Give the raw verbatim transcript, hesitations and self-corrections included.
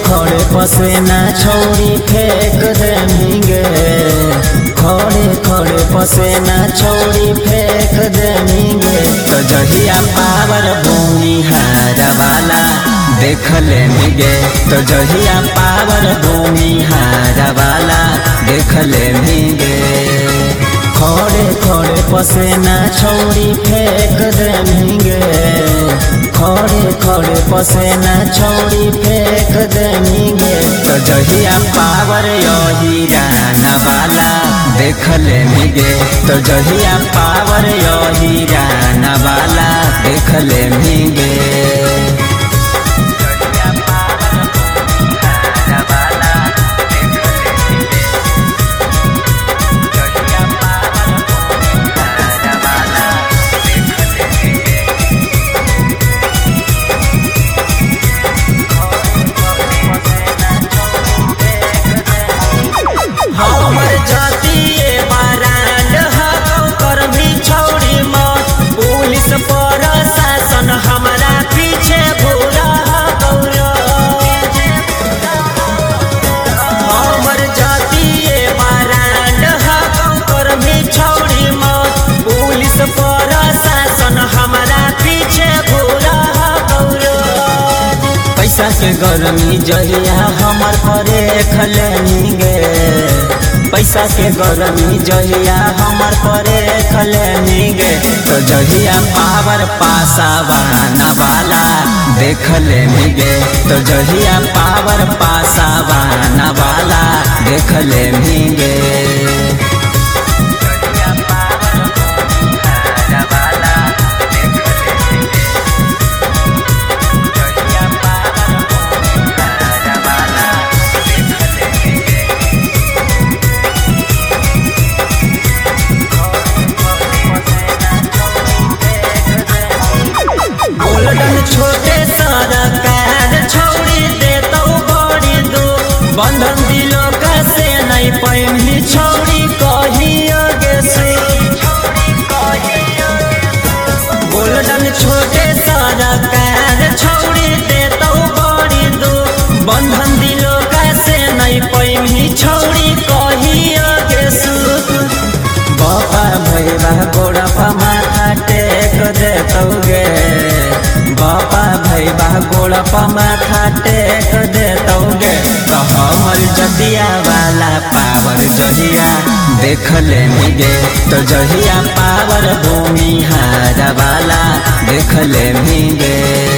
खड़े पसेना छौरी फेंक देंगे, खड़े खड़े पसेना छौरी फेंक देंगे। तो जहिया पावर भूमि हारा वाला देख लेंगे, तो जहिया पावर भूमि हारा वाला देख लेंगे। खड़े खड़े पसेना छौरी फेंक देंगे, खड़े खड़े पसेना छौरी फेंक देंगे। तो जहिया पावर यही रहना वाला देख लेंगे, तो जहिया पावर यही रहना वाला देख लेंगे। हमर जातीय बरांड हकौ कर्मी छौरी मत, पुलिस प्रशासन हमरा पीछे भूरा गौरा। हमर जातीय बरांड हकौ कर्मी छौरी मत, पुलिस प्रशासन हमरा पीछे भूरा गौरा। पैसा के गर्मी जहिया हमर परे खलेंगे, पैसा के गर्मी जहिया हमर परे खलेंगे। तो जहिया पावर पासावाना वाला देख लेंगे, तो जहिया पावर पासावाना वाला देख लेंगे। छोटे सरकार छौरी देतौ बड़ी दो, बंधन दिलो कैसे नहीं पैमली छौरी कहियो गे से। गोल्डन छोटे सरकार छौरी देतौ बड़ी दो, बंधन दिलो कैसे नहीं पैमली छौरी कहियो गे सुख। बापा भैया गोड़ा माथा टेक देतौगे, बापा भैया गोड़ा माथा टेक देतौगे। तो हमर जदिया वाला पावर जहिया देख लेंगे, तो जहिया पावर भूमि हारा वाला देख लेंगे।